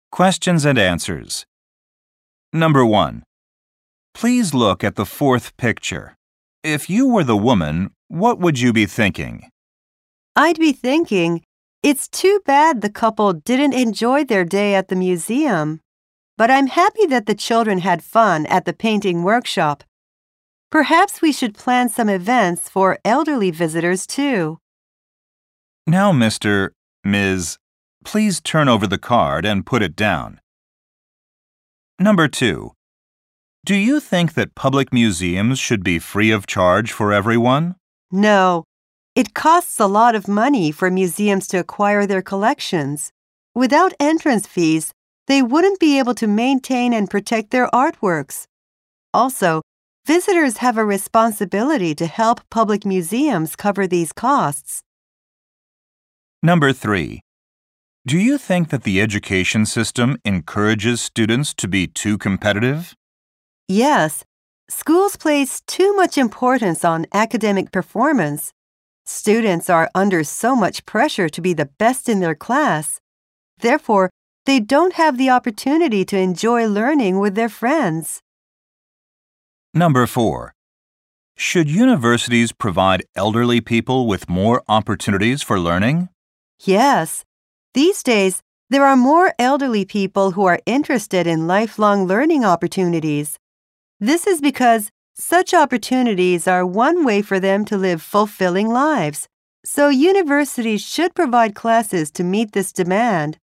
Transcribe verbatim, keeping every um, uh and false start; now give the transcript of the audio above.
Questions and answers. Number one. Please look at the fourth picture. If you were the woman, what would you be thinking? I'd be thinking, it's too bad the couple didn't enjoy their day at the museum. But I'm happy that the children had fun at the painting workshop. Perhaps we should plan some events for elderly visitors too. Now, Mister, Miz, please turn over the card and put it down. Number two. Do you think that public museums should be free of charge for everyone? No. It costs a lot of money for museums to acquire their collections. Without entrance fees, they wouldn't be able to maintain and protect their artworks. Also, visitors have a responsibility to help public museums cover these costs. Number three. Do you think that the education system encourages students to be too competitive? Yes. Schools place too much importance on academic performance. Students are under so much pressure to be the best in their class. Therefore, they don't have the opportunity to enjoy learning with their friends. Number four. Should universities provide elderly people with more opportunities for learning? Yes. These days, there are more elderly people who are interested in lifelong learning opportunities. This is because such opportunities are one way for them to live fulfilling lives. So universities should provide classes to meet this demand.